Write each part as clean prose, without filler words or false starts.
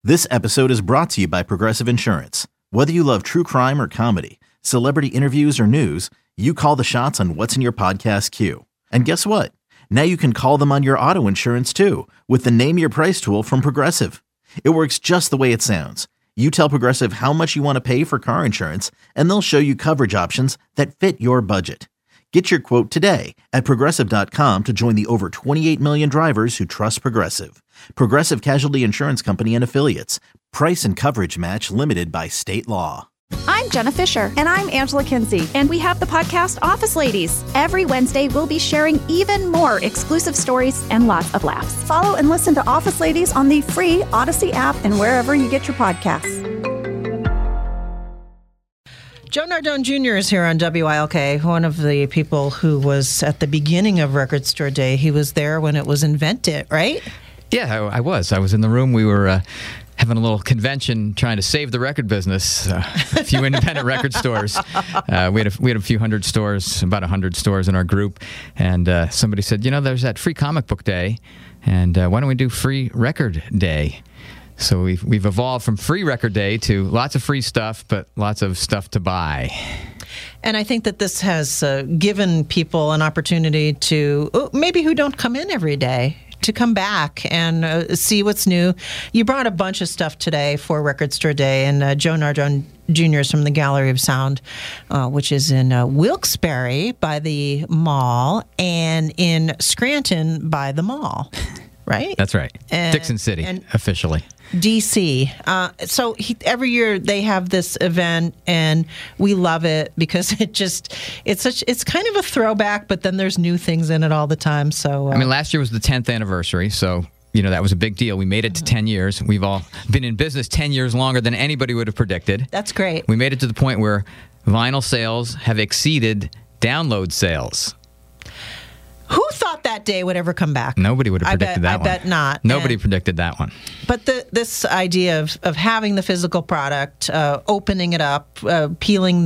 This episode is brought to you by Progressive Insurance. Whether you love true crime or comedy, celebrity interviews or news, you call the shots on what's in your podcast queue. And guess what? Now you can call them on your auto insurance too with the Name Your Price tool from Progressive. It works just the way it sounds. You tell Progressive how much you want to pay for car insurance, and they'll show you coverage options that fit your budget. Get your quote today at Progressive.com to join the over 28 million drivers who trust Progressive. Progressive Casualty Insurance Company and Affiliates. Price and coverage match limited by state law. I'm Jenna Fisher. And I'm Angela Kinsey. And we have the podcast Office Ladies. Every Wednesday, we'll be sharing even more exclusive stories and lots of laughs. Follow and listen to Office Ladies on the free Odyssey app and wherever you get your podcasts. Joe Nardone Jr. is here on WILK, one of the people who was at the beginning of Record Store Day. He was there when it was invented, right? Yeah, I was. I was in the room. We were having a little convention trying to save the record business. A few independent record stores. We had a few hundred stores, about 100 stores in our group. And somebody said, you know, there's that free comic book day. And why don't we do free record day? So we've evolved from free record day to lots of free stuff, but lots of stuff to buy. And I think that this has given people an opportunity to, maybe who don't come in every day, to come back and see what's new. You brought a bunch of stuff today for Record Store Day, and Joe Nardone Jr. is from the Gallery of Sound, which is in Wilkes-Barre by the mall and in Scranton by the mall. Right? That's right. Dixon City, officially. D.C. So every year they have this event, and we love it because it's kind of a throwback, but then there's new things in it all the time. So I mean, last year was the 10th anniversary, so you know that was a big deal. We made it to 10 years. We've all been in business 10 years longer than anybody would have predicted. That's great. We made it to the point where vinyl sales have exceeded download sales. Who thought that day would ever come back? Nobody would have predicted that one. I bet not. Nobody predicted that one. But this idea of having the physical product, opening it up, peeling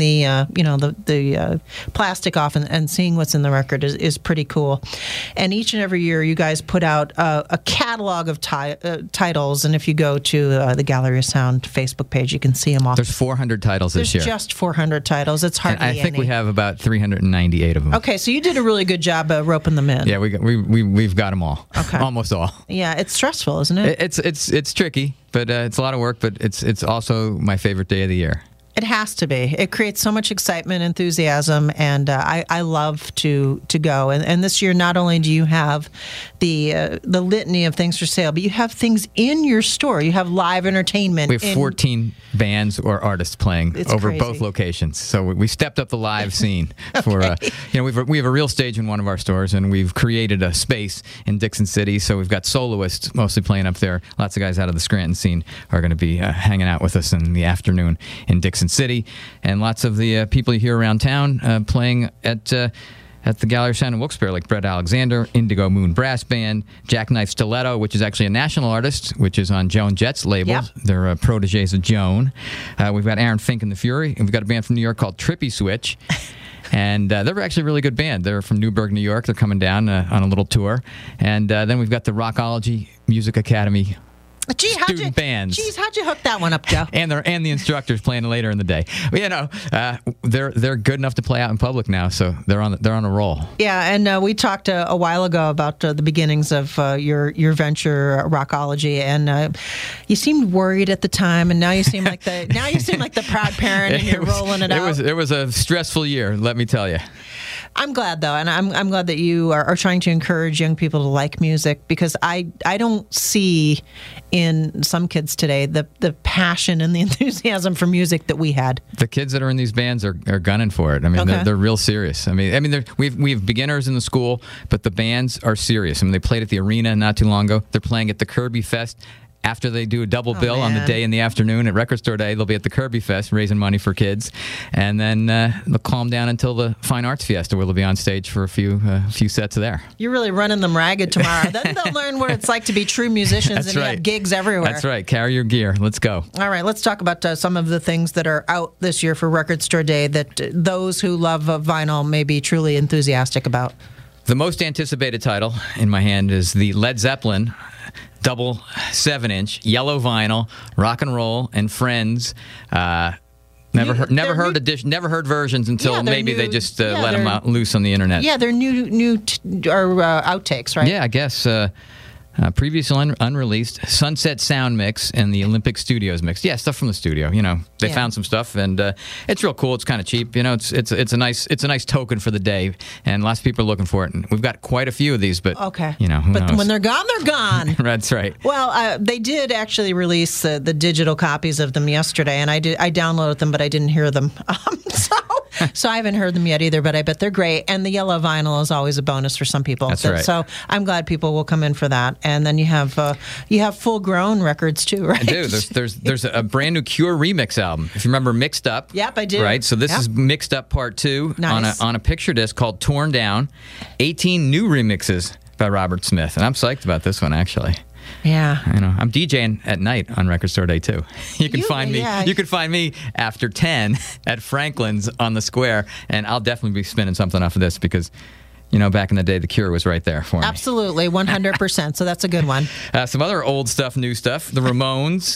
the plastic off and seeing what's in the record is pretty cool. And each and every year, you guys put out a catalog of titles. And if you go to the Gallery of Sound Facebook page, you can see them all. There's 400 titles this year. There's just 400 titles. It's hardly any. I think we have about 398 of them. Okay, so you did a really good job roping them in. Yeah, we've got them all. Okay. Almost all. Yeah, it's stressful, isn't it? It's tricky, but it's a lot of work. But it's also my favorite day of the year. It has to be. It creates so much excitement, enthusiasm, and I love to go. And this year, not only do you have the litany of things for sale, but you have things in your store. You have live entertainment. We have 14 bands or artists playing over crazy. Both locations. So we stepped up the live scene for we have a real stage in one of our stores, and we've created a space in Dixon City. So we've got soloists mostly playing up there. Lots of guys out of the Scranton scene are going to be hanging out with us in the afternoon in Dixon City, and lots of the people you hear around town playing at the Gallery of Sound in Wilkes-Barre, like Brett Alexander, Indigo Moon Brass Band, Jackknife Stiletto, which is actually a national artist, which is on Joan Jett's label. Yep. They're proteges of Joan. We've got Aaron Fink and the Fury, and we've got a band from New York called Trippy Switch. And they're actually a really good band. They're from Newburgh, New York. They're coming down on a little tour. And then we've got the Rockology Music Academy student bands. Geez, how'd you hook that one up, Joe? and the instructors playing later in the day. But, they're good enough to play out in public now, so they're on a roll. Yeah, and we talked a while ago about the beginnings of your venture, Rockology, and you seemed worried at the time, and now you seem like the proud parent, and you're rolling it out. It was a stressful year, let me tell you. I'm glad, though, and I'm glad that you are trying to encourage young people to like music, because I don't see in some kids today the passion and the enthusiasm for music that we had. The kids that are in these bands are gunning for it. I mean, they're real serious. I mean, we have beginners in the school, but the bands are serious. I mean, they played at the arena not too long ago. They're playing at the Kirby Fest. After they do a double bill on the day in the afternoon at Record Store Day, they'll be at the Kirby Fest raising money for kids. And then they'll calm down until the Fine Arts Fiesta, where they'll be on stage for a few sets there. You're really running them ragged tomorrow. Then they'll learn what it's like to be true musicians. That's and right. You have gigs everywhere. That's right. Carry your gear. Let's go. All right. Let's talk about some of the things that are out this year for Record Store Day that those who love vinyl may be truly enthusiastic about. The most anticipated title in my hand is the Led Zeppelin double 7-inch yellow vinyl, Rock and Roll and Friends. Never heard versions until maybe they just let them out loose on the internet. Yeah, they're new outtakes, right? Yeah, I guess. Previously unreleased Sunset Sound Mix and the Olympic Studios mix. Yeah, stuff from the studio. They found some stuff, and it's real cool. It's kind of cheap. It's a nice token for the day, and lots of people are looking for it. And we've got quite a few of these, but okay, who but knows? When they're gone, they're gone. That's right. Well, they did actually release the digital copies of them yesterday, and I downloaded them, but I didn't hear them. So I haven't heard them yet either, but I bet they're great. And the yellow vinyl is always a bonus for some people. That's right. So I'm glad people will come in for that. And then you have full-grown records too, right? I do. There's a brand new Cure remix album. If you remember Mixed Up. Yep, I do. Right. So this is Mixed Up Part 2 on a picture disc called Torn Down. 18 new remixes by Robert Smith, and I'm psyched about this one actually. Yeah, I'm DJing at night on Record Store Day too. You can find me. Yeah. You can find me after 10 at Franklin's on the Square, and I'll definitely be spinning something off of this because, back in the day, The Cure was right there for me. Absolutely, 100%. So that's a good one. Some other old stuff, new stuff. The Ramones,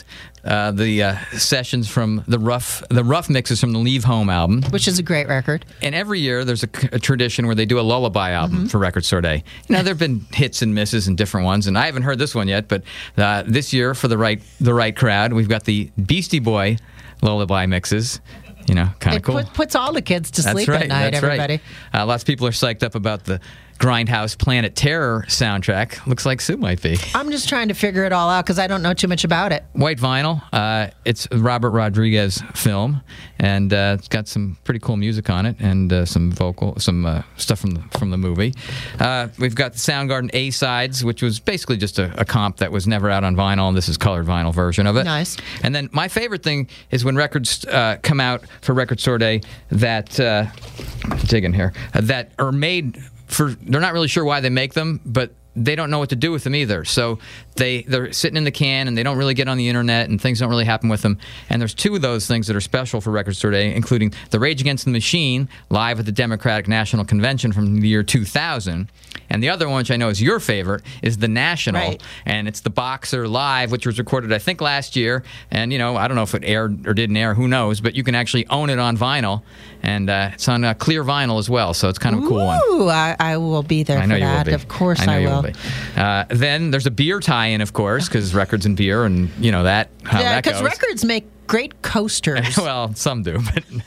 the sessions from the rough mixes from the Leave Home album, which is a great record. And every year there's a tradition where they do a lullaby album for Record Store Day. There have been hits and misses and different ones, and I haven't heard this one yet. But this year, for the right crowd, we've got the Beastie Boy lullaby mixes. Kind of cool. It puts all the kids to sleep at night, that's everybody. Right. Lots of people are psyched up about the Grindhouse Planet Terror soundtrack. Looks like Sue might be. I'm just trying to figure it all out because I don't know too much about it. White vinyl. It's a Robert Rodriguez film, and it's got some pretty cool music on it and some stuff from the movie. We've got the Soundgarden A-Sides, which was basically just a comp that was never out on vinyl, and this is colored vinyl version of it. Nice. And then my favorite thing is when records come out for Record Store Day that dig in here that are made. They're not really sure why they make them, but they don't know what to do with them either. So they're sitting in the can, and they don't really get on the internet, and things don't really happen with them. And there's two of those things that are special for Record Store Day, including the Rage Against the Machine, live at the Democratic National Convention from the year 2000. And the other one, which I know is your favorite, is the National. Right. And it's the Boxer Live, which was recorded, I think, last year. And, I don't know if it aired or didn't air, who knows, but you can actually own it on vinyl. And it's on clear vinyl as well, so it's kind of a cool one. Ooh, I will be there for that. You will be. Of course I know I will. You will be. Then there's a beer tie-in, of course, because records and beer, and how that goes. Yeah, because records make great coasters. Well, some do.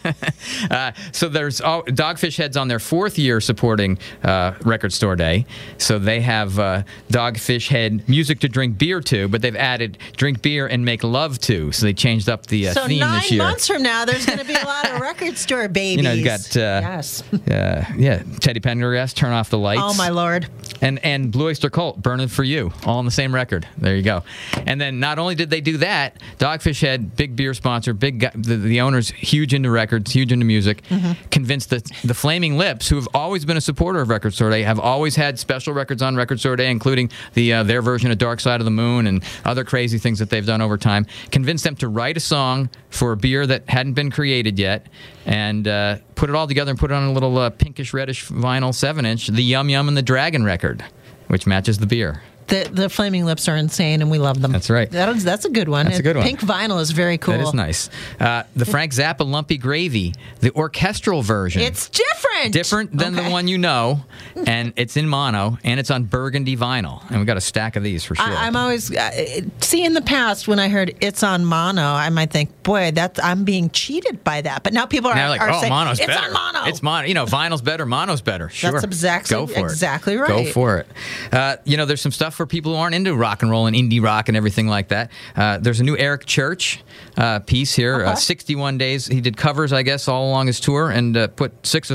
But so there's Dogfish Head's on their 4th year supporting Record Store Day. So they have Dogfish Head music to drink beer to, but they've added drink beer and make love to. So they changed up the theme this year. So 9 months from now, there's going to be a lot of Record Store babies. You got yes. Teddy Pendergrass, Turn Off the Lights. Oh my Lord. And Blue Oyster Cult, Burning for You, all on the same record. There you go. And then not only did they do that, Dogfish Head, big beer sponsor, big guy, the owner's huge into records, huge into music, convinced the Flaming Lips, who have always been a supporter of Record Store Day, have always had special records on Record Store Day, including their version of Dark Side of the Moon and other crazy things that they've done over time, convinced them to write a song for a beer that hadn't been created yet, and put it all together and put it on a little pinkish reddish vinyl 7-inch, the Yum Yum and the Dragon record, which matches the beer. The Flaming Lips are insane, and we love them. That's right. That's a good one. That's a good one. Pink vinyl is very cool. That is nice. The Frank Zappa Lumpy Gravy, the orchestral version. It's different. Different than the one you know, and it's in mono, and it's on burgundy vinyl. And we got a stack of these for sure. I'm always see in the past when I heard it's on mono, I might think, boy, I'm being cheated by that. But now people are like, saying mono's it's better. on mono. It's mono. Vinyl's better. Mono's better. Sure. That's exactly right. Go for it. There's some stuff for people who aren't into rock and roll and indie rock and everything like that. There's a new Eric Church piece here. 61 days. He did covers, I guess, all along his tour, and put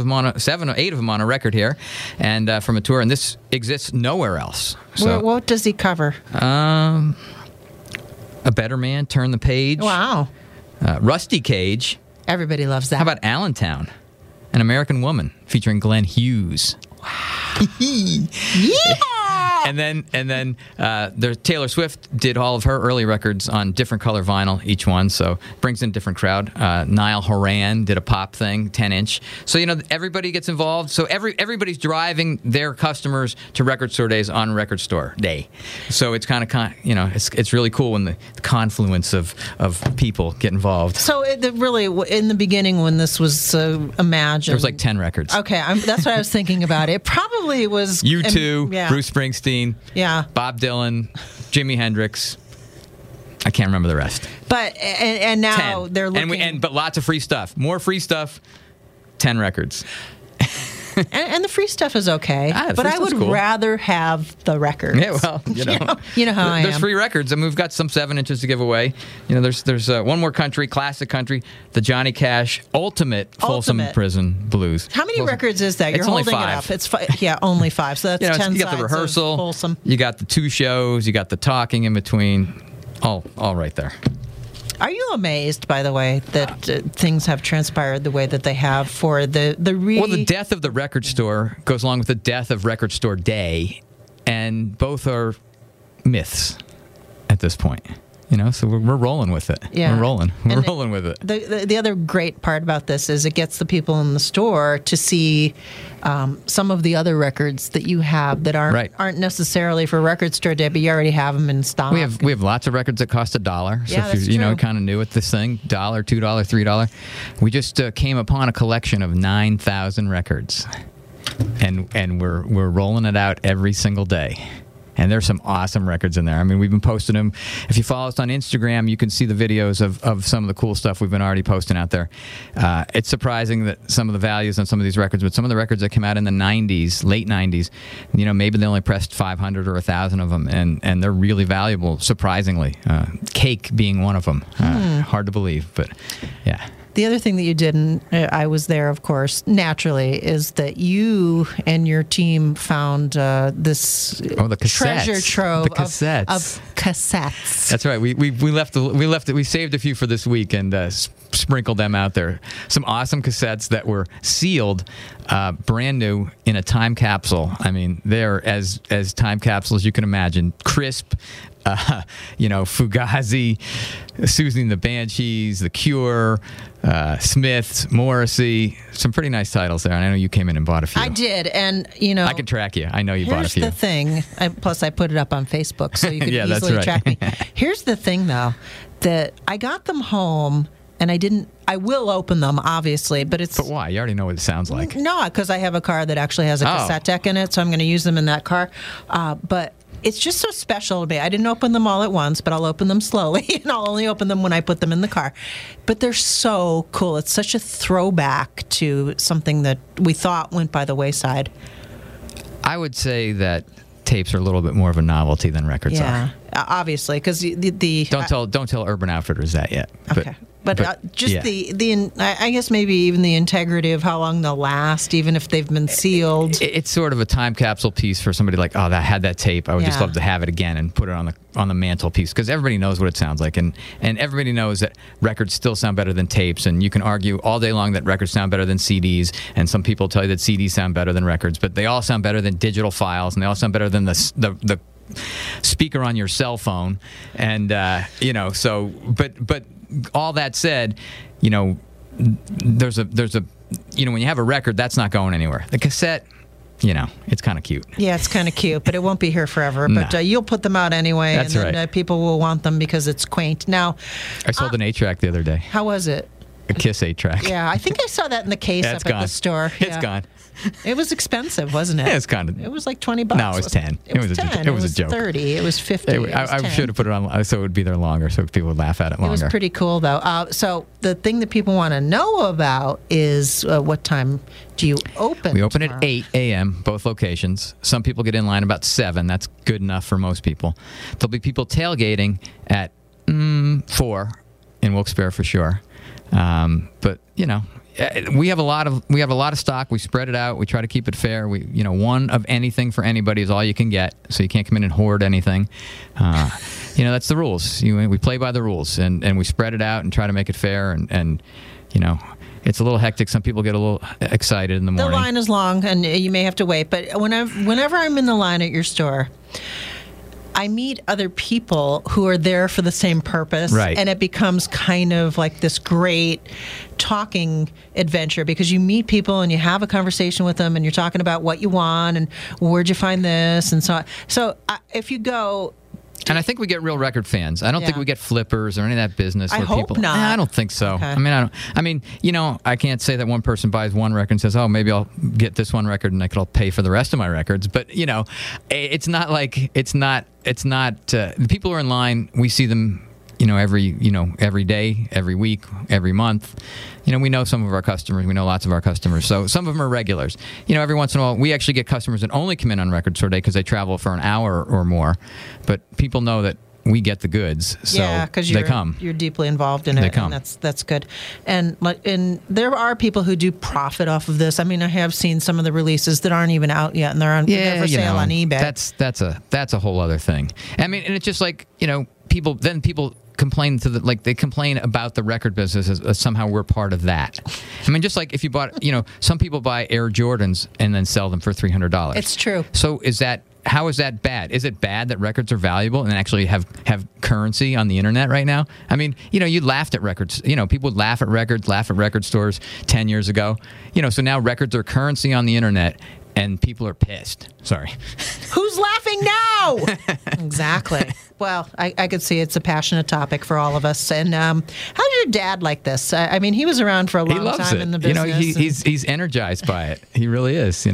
7 or 8 of them on a record here, and from a tour. And this exists nowhere else. So, what does he cover? A Better Man, Turn the Page. Wow. Rusty Cage. Everybody loves that. How about Allentown? An American Woman, featuring Glenn Hughes. Wow. Yeah! And then there's Taylor Swift did all of her early records on different color vinyl, each one, so brings in a different crowd. Niall Horan did a pop thing, 10-inch. So everybody gets involved. So everybody's driving their customers to record store days on Record Store Day. So it's kind of it's really cool when the confluence of people get involved. So really, in the beginning when this was imagined, there was like 10 records. Okay, that's what I was thinking about. It probably was U2, Bruce Springsteen, Bob Dylan, Jimi Hendrix. I can't remember the rest. But and now 10. they're looking, but lots of free stuff. More free stuff. 10 records. and the free stuff is okay, but I would rather have the records. Yeah, well, you know how I am. There's free records, and we've got some 7-inches to give away. There's one more country, classic country, the Johnny Cash Ultimate Folsom Prison Blues. How many records is that? You're holding 5. it up. It's only 5. So that's 10 you got the rehearsal, Folsom. You got the 2 shows, you got the talking in between, all right there. Are you amazed, by the way, that things have transpired the way that they have for the Well, the death of the record store goes along with the death of Record Store Day, and both are myths at this point. So we're rolling with it. Yeah. We're rolling with it. The other great part about this is it gets the people in the store to see some of the other records that you have that aren't necessarily for Record Store Day, but you already have them in stock. We have lots of records that cost $1. So if you're kind of new at this thing, $1, $2, $3. We just came upon a collection of 9,000 records, and we're rolling it out every single day. And there's some awesome records in there. I mean, we've been posting them. If you follow us on Instagram, you can see the videos of some of the cool stuff we've been already posting out there. It's surprising that some of the values on some of these records, but some of the records that came out in the 90s, late 90s, maybe they only pressed 500 or 1,000 of them, and they're really valuable, surprisingly. Cake being one of them. Hard to believe, but yeah. The other thing that you did, and I was there, of course, naturally, is that you and your team found this treasure trove of cassettes. That's right. We left it. We saved a few for this week and sprinkled them out there. Some awesome cassettes that were sealed, brand new in a time capsule. I mean, they're as time capsules you can imagine. Crisp. Fugazi, Susie and the Banshees, The Cure, Smiths, Morrissey, some pretty nice titles there. And I know you came in and bought a few. I did, and I can track you. I know you bought a few. Here's the thing. Plus, I put it up on Facebook, so you can easily track me. Here's the thing, though, that I got them home. And I will open them, obviously, but it's... But why? You already know what it sounds like. No, because I have a car that actually has a cassette deck in it, so I'm going to use them in that car. But it's just so special to me. I didn't open them all at once, but I'll open them slowly, and I'll only open them when I put them in the car. But they're so cool. It's such a throwback to something that we thought went by the wayside. I would say that tapes are a little bit more of a novelty than records are. Yeah, obviously, because the don't tell Urban Outfitters that yet. Okay. But I guess maybe even the integrity of how long they'll last, even if they've been sealed. It's sort of a time capsule piece for somebody like, that had that tape. I would just love to have it again and put it on the mantelpiece, because everybody knows what it sounds like, and everybody knows that records still sound better than tapes, and you can argue all day long that records sound better than CDs, and some people tell you that CDs sound better than records, but they all sound better than digital files, and they all sound better than the speaker on your cell phone, and but all that said, there's a when you have a record, that's not going anywhere. The cassette, it's kind of cute. Yeah, it's kind of cute, but it won't be here forever. No. But you'll put them out anyway, that's and then right. People will want them because it's quaint. Now, I sold an 8-track the other day. How was it? A Kiss 8-track. Yeah, I think I saw that in the case up gone. At the store. It's gone. It was expensive, wasn't it? Yeah, it's kind of. It was like $20. No, it was 10. It was 10. It was a joke. 30. It was 50. I should have put it on so it would be there longer, so people would laugh at it longer. It was pretty cool, though. So the thing that people want to know about is what time do you open? We open tomorrow? at 8 a.m., both locations. Some people get in line about 7. That's good enough for most people. There'll be people tailgating at 4 in Wilkes-Barre for sure. But we have a lot of stock. We spread it out. We try to keep it fair. One of anything for anybody is all you can get. So you can't come in and hoard anything. That's the rules. We play by the rules, and we spread it out and try to make it fair. And it's a little hectic. Some people get a little excited in the morning. The line is long, and you may have to wait. But whenever I'm in the line at your store, I meet other people who are there for the same purpose. Right. And it becomes kind of like this great talking adventure because you meet people and you have a conversation with them and you're talking about what you want and where'd you find this and so on. So if you go... And I think we get real record fans. I don't think we get flippers or any of that business. I where hope people, not. I don't think so. Okay. I mean, I can't say that one person buys one record and says, "Oh, maybe I'll get this one record and I'll pay for the rest of my records." But it's not like it's not. The people who are in line. We see them. Every day, every week, every month. We know some of our customers. We know lots of our customers. So some of them are regulars. Every once in a while, we actually get customers that only come in on Record Store Day because they travel for an hour or more. But people know that we get the goods, so they come. You're deeply involved in it. They come. And that's good. And there are people who do profit off of this. I mean, I have seen some of the releases that aren't even out yet, and they're for sale on eBay. That's a whole other thing. I mean, and it's just like people complain they complain about the record business as somehow we're part of that. I mean, just like if you bought, some people buy Air Jordans and then sell them for $300. It's true. So how is that bad? Is it bad that records are valuable and actually have currency on the internet right now? I mean, you laughed at records. People would laugh at record stores 10 years ago. So now records are currency on the internet. And people are pissed. Sorry. Who's laughing now? Exactly. Well, I could see it's a passionate topic for all of us. And how's your dad like this? I mean, he was around for a long time in the business. He's energized by it. He really is.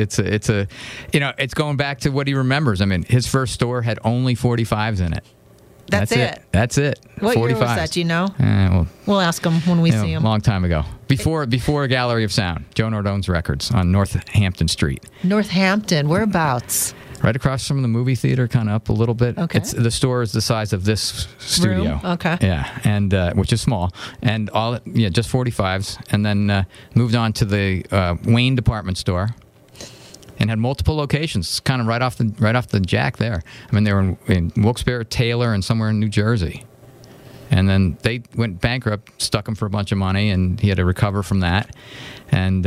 It's going back to what he remembers. I mean, his first store had only 45s in it. That's it. That's it. What 45s. year was that? Do you know? We'll ask him when we see him. A long time ago. Before Gallery of Sound. Joe Nardone's Records on Northampton Street. Northampton. Whereabouts? Right across from the movie theater, kind of up a little bit. Okay. The store is the size of this studio. Room? Okay. Yeah, and which is small. And just 45s. And then moved on to the Wayne department store. And had multiple locations, kind of right off the jack there. I mean, they were in Wilkes-Barre, Taylor, and somewhere in New Jersey. And then they went bankrupt, stuck him for a bunch of money, and he had to recover from that. And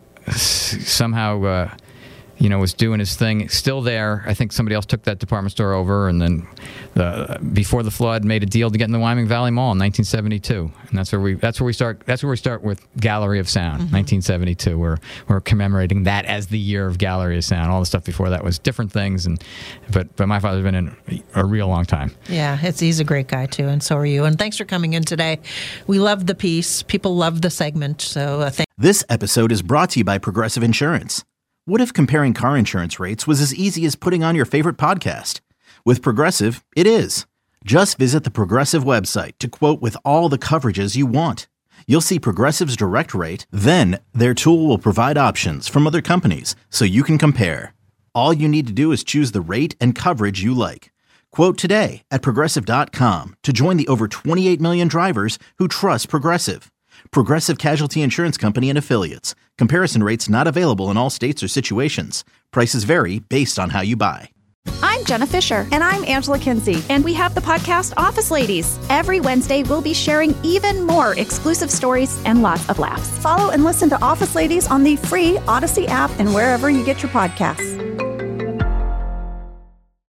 somehow, was doing his thing. Still there. I think somebody else took that department store over, and then before the flood, made a deal to get in the Wyoming Valley Mall in 1972. And that's where we start with Gallery of Sound, 1972. We're commemorating that as the year of Gallery of Sound. All the stuff before that was different things, but my father's been in a real long time. Yeah, he's a great guy too, and so are you. And thanks for coming in today. We love the piece. People love the segment. So This episode is brought to you by Progressive Insurance. What if comparing car insurance rates was as easy as putting on your favorite podcast? With Progressive, it is. Just visit the Progressive website to quote with all the coverages you want. You'll see Progressive's direct rate, then their tool will provide options from other companies so you can compare. All you need to do is choose the rate and coverage you like. Quote today at Progressive.com to join the over 28 million drivers who trust Progressive. Progressive Casualty Insurance Company and Affiliates. Comparison rates not available in all states or situations. Prices vary based on how you buy. I'm Jenna Fisher. And I'm Angela Kinsey. And we have the podcast Office Ladies. Every Wednesday, we'll be sharing even more exclusive stories and lots of laughs. Follow and listen to Office Ladies on the free Odyssey app and wherever you get your podcasts.